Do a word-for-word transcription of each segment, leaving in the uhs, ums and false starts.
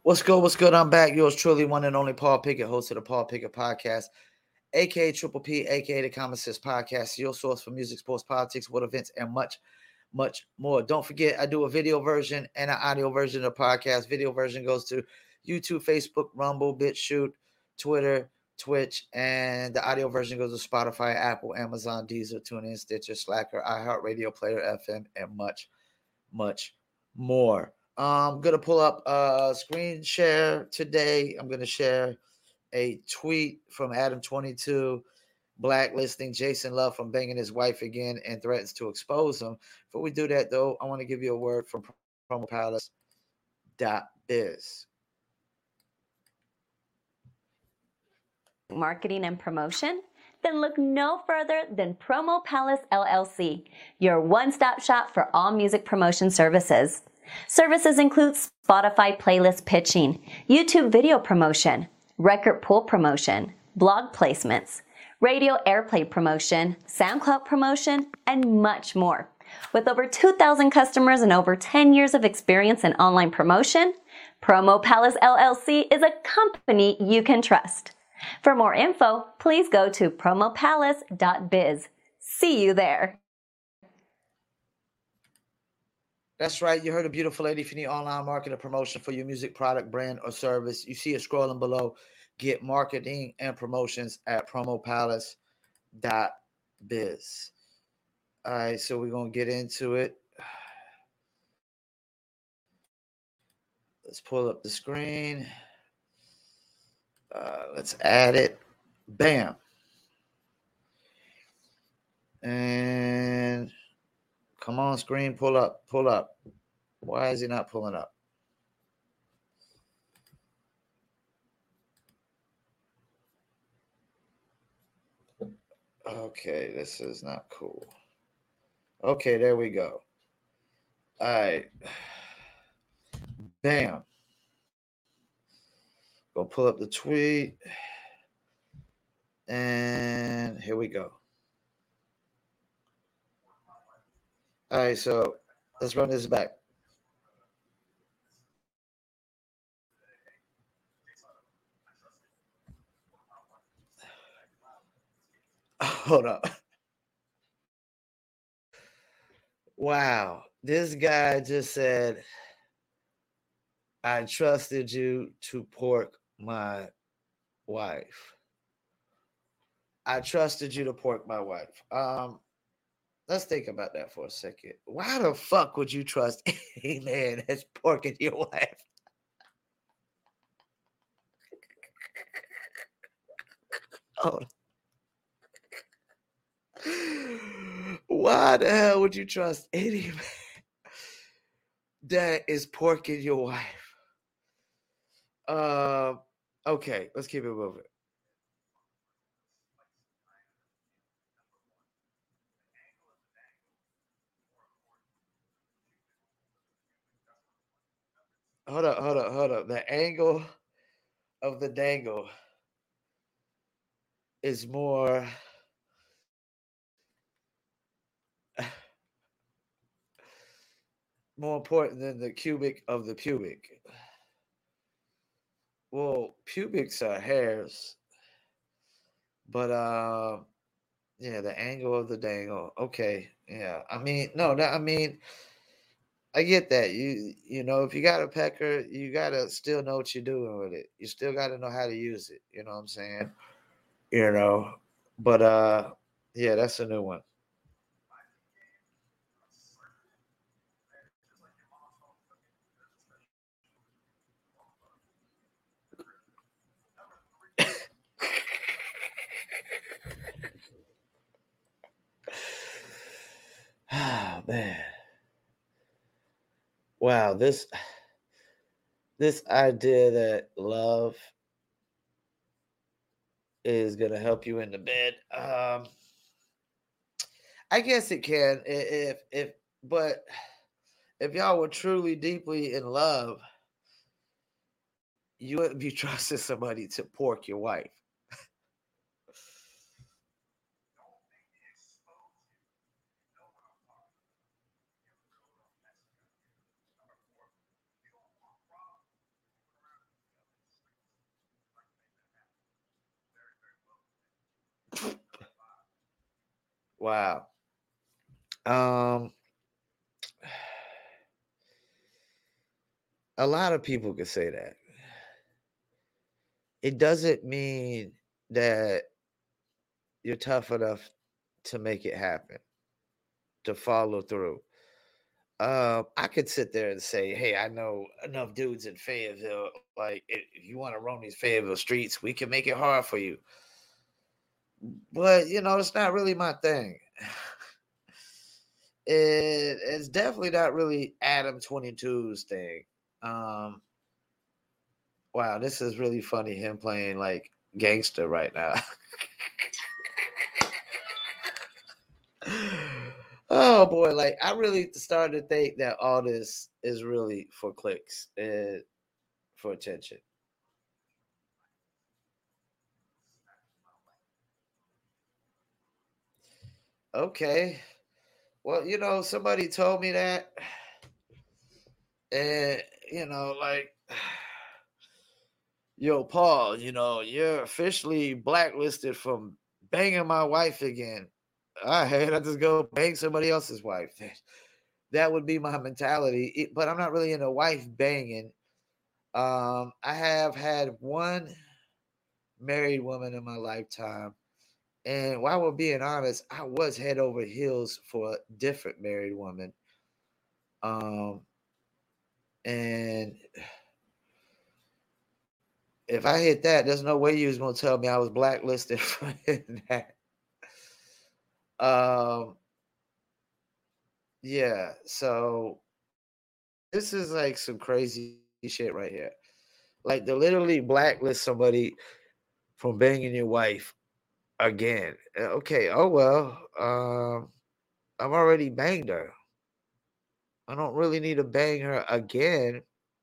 What's good? What's good? I'm back. Yours truly, one and only Paul Pickett, host of the Paul Pickett Podcast, aka Triple P, aka the Common Sense Podcast, your source for music, sports, politics, world events, and much, much more. Don't forget, I do a video version and an audio version of the podcast. Video version goes to YouTube, Facebook, Rumble, BitChute, Twitter, Twitch, and the audio version goes to Spotify, Apple, Amazon, Deezer, TuneIn, Stitcher, Slacker, iHeartRadio, Player F M, and much, much more. I'm going to pull up a screen share today. I'm going to share a tweet from Adam twenty-two blacklisting Jason Love from banging his wife again and threatens to expose him. Before we do that, though, I want to give you a word from promo palace dot biz. Marketing and promotion? Then look no further than Promo Palace L L C, your one-stop shop for all music promotion services. Services include Spotify playlist pitching, YouTube video promotion, record pool promotion, blog placements, radio airplay promotion, SoundCloud promotion, and much more. With over two thousand customers and over ten years of experience in online promotion, Promo Palace L L C is a company you can trust. For more info, please go to promo palace dot biz. See you there. That's right. You heard a beautiful lady. If you need online marketing promotion for your music product, brand, or service, you see it scrolling below. Get marketing and promotions at promo palace dot biz. All right, so we're going to get into it. Let's pull up the screen. Uh, let's add it. Bam. And come on, screen, pull up, pull up. Why is he not pulling up? Okay, this is not cool. Okay, there we go. All right. Bam. Go pull up the tweet. And here we go. All right, so let's run this back. Hold up. Wow. This guy just said, I trusted you to pork my wife. I trusted you to pork my wife. Um, let's think about that for a second. Why the fuck would you trust a man that's porking your wife? Oh. Why the hell would you trust any man that is porking your wife? Uh, okay, let's keep it moving. Hold up, hold up, hold up. The angle of the dangle is more more important than the cubic of the pubic. Well, pubics are hairs, but uh, yeah, the angle of the dangle. Okay, yeah. I mean, no, that I mean, I get that. You you know, if you got a pecker, you gotta still know what you're doing with it. You still gotta know how to use it. You know what I'm saying? You know, but uh, yeah, that's a new one. Oh man. Wow, this this idea that love is gonna help you in the bed. Um I guess it can if if but if y'all were truly deeply in love, you wouldn't be trusting somebody to pork your wife. Wow. Um, a lot of people could say that. It doesn't mean that you're tough enough to make it happen, to follow through. Um, I could sit there and say, "Hey, I know enough dudes in Fayetteville. Like, if if you want to roam these Fayetteville streets, we can make it hard for you." But you know, it's not really my thing. It, it's definitely not really Adam twenty-two's thing. Um, wow, this is really funny. Him playing like gangster right now. Oh boy, like I really started to think that all this is really for clicks and for attention. Okay. Well, you know, somebody told me that, and you know, like, yo, Paul, you know, you're officially blacklisted from banging my wife again. I had I just go bang somebody else's wife. That would be my mentality. It- but I'm not really into wife banging. Um, I have had one married woman in my lifetime. And while we're being honest, I was head over heels for a different married woman. Um, and if I hit that, there's no way you was gonna tell me I was blacklisted for hitting that. Um, yeah, so this is like some crazy shit right here. Like to literally blacklist somebody from banging your wife again. Uh, Okay, oh well. Um, I've already banged her. I don't really need to bang her again.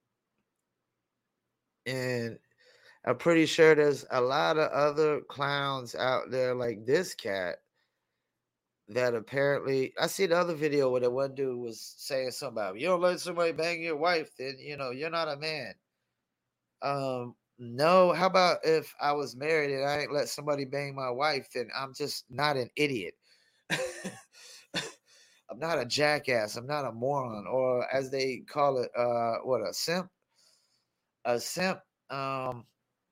And I'm pretty sure there's a lot of other clowns out there like this cat that apparently I see the other video where the one dude was saying something about you don't let somebody bang your wife, then you know you're not a man. Um, no, how about if I was married and I ain't let somebody bang my wife, then I'm just not an idiot. I'm not a jackass. I'm not a moron, or as they call it, uh, what a simp. A simp. Um,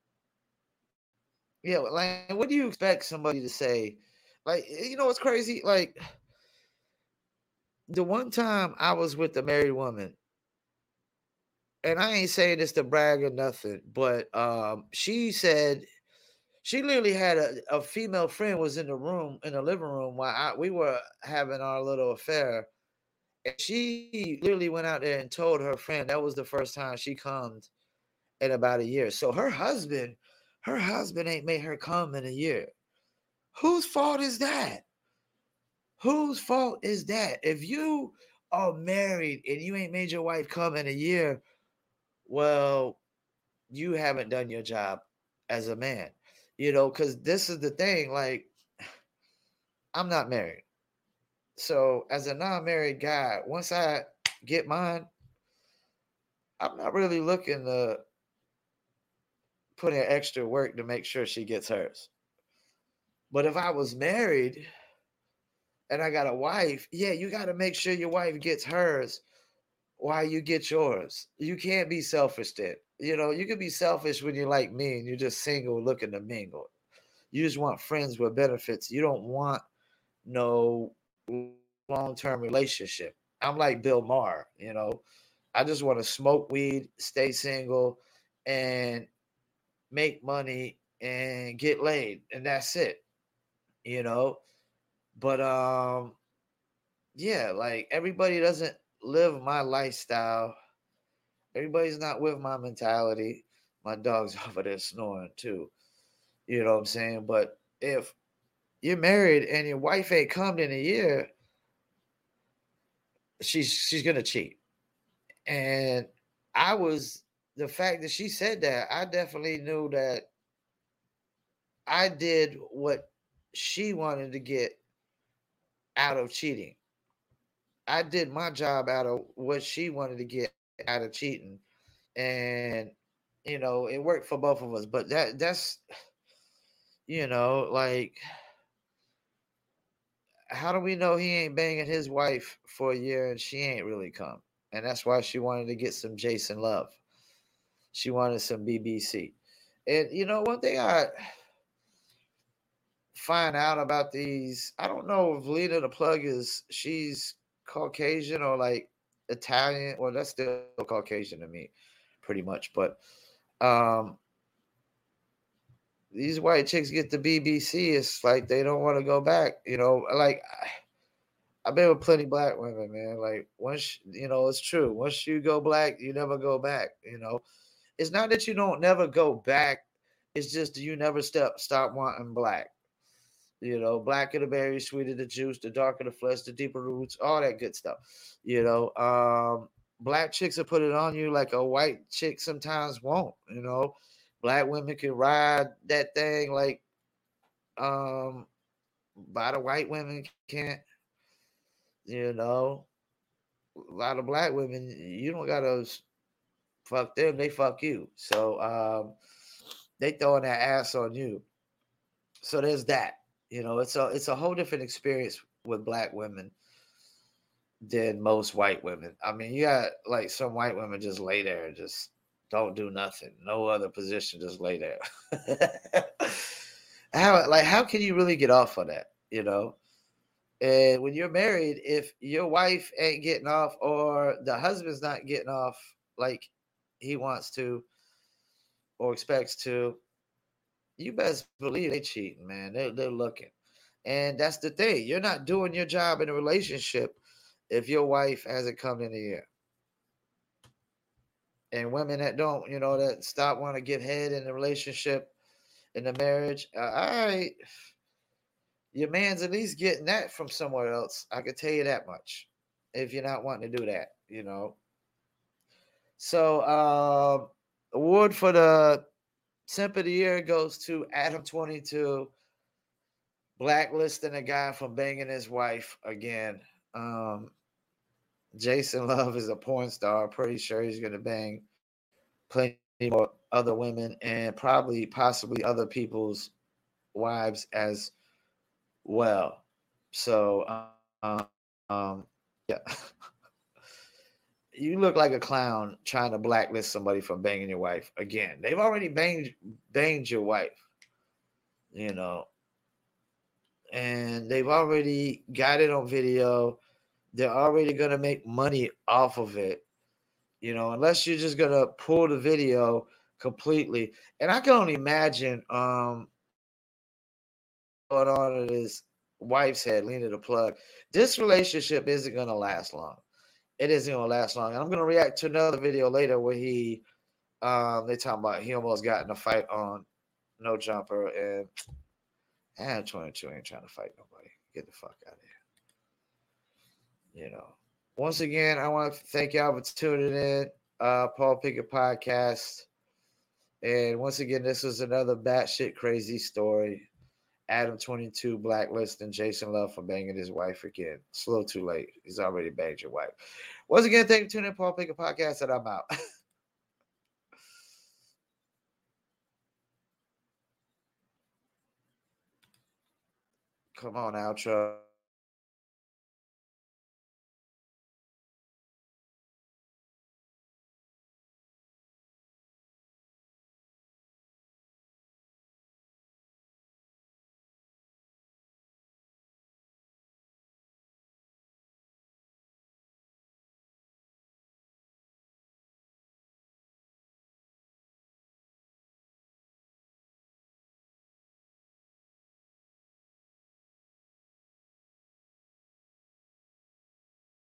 yeah, like what do you expect somebody to say? Like, you know what's crazy? Like the one time I was with a married woman, and I ain't saying this to brag or nothing, but um, she said she literally had a, a female friend was in the room in the living room while I, we were having our little affair. And she literally went out there and told her friend that was the first time she come in about a year. So her husband, her husband ain't made her come in a year. Whose fault is that? Whose fault is that? If you are married and you ain't made your wife come in a year, well, you haven't done your job as a man. You know, because this is the thing, like, I'm not married. So as a non-married guy, once I get mine, I'm not really looking to put in extra work to make sure she gets hers. But if I was married and I got a wife, yeah, you got to make sure your wife gets hers while you get yours. You can't be selfish then. You know, you can be selfish when you're like me and you're just single looking to mingle. You just want friends with benefits. You don't want no long-term relationship. I'm like Bill Maher, you know. I just want to smoke weed, stay single, and make money and get laid, and that's it, you know. But um, yeah, like everybody doesn't live my lifestyle. Everybody's not with my mentality. My dog's over there snoring too. You know what I'm saying? But if you're married and your wife ain't come in a year, she's she's gonna cheat. And I was the fact that she said that, I definitely knew that I did what she wanted to get out of cheating. I did my job out of what she wanted to get out of cheating. And you know, it worked for both of us. But that that's you know, like how do we know he ain't banging his wife for a year and she ain't really come? And that's why she wanted to get some Jason Love. She wanted some B B C. And you know, one thing I find out about these, I don't know if Lena the Plug is she's Caucasian or like Italian. Well, that's still Caucasian to me, pretty much. But um these white chicks get the B B C. It's like they don't want to go back. You know, like I've been with plenty black women, man. Like once you know, it's true. Once you go black, you never go back. You know, it's not that you don't never go back. It's just you never step stop wanting black. You know, blacker the berry, sweeter the juice, the darker the flesh, the deeper roots, all that good stuff. You know, um, black chicks will put it on you like a white chick sometimes won't. You know, black women can ride that thing like um, by the white women can't. You know, a lot of black women, you don't gotta fuck them, they fuck you. So um, they throwing that ass on you. So there's that. You know, it's a it's a whole different experience with black women than most white women. I mean, you got like some white women just lay there and just don't do nothing, no other position, just lay there. how like how can you really get off of that? You know, and when you're married, if your wife ain't getting off or the husband's not getting off like he wants to or expects to, you best believe they cheating, man. They're, they're looking. And that's the thing. You're not doing your job in a relationship if your wife hasn't come in the year. And women that don't, you know, that stop wanting to give head in the relationship, in the marriage, uh, all right, your man's at least getting that from somewhere else. I can tell you that much. If you're not wanting to do that, you know. So, uh, award for the Simp of the Year goes to Adam twenty-two, blacklisting a guy from banging his wife again. Um, Jason Love is a porn star. Pretty sure he's going to bang plenty more other women and probably possibly other people's wives as well. So, um, um yeah. You look like a clown trying to blacklist somebody from banging your wife again. They've already banged banged your wife, you know, and they've already got it on video. They're already going to make money off of it, you know, unless you're just going to pull the video completely. And I can only imagine um, going on in his wife's head, Lena the Plug. This relationship isn't going to last long. It isn't going to last long. And I'm going to react to another video later where he, um, they talking about he almost got in a fight on No Jumper. And Adam twenty-two ain't trying to fight nobody. Get the fuck out of here. You know. Once again, I want to thank y'all for tuning in. Uh, Paul Pickett Podcast. And once again, this was another batshit crazy story. Adam twenty-two blacklisting Jason Love for banging his wife again. It's a little too late. He's already banged your wife. Once again, thank you for tuning in. Paul Pickett Podcast, and I'm out. Come on, outro.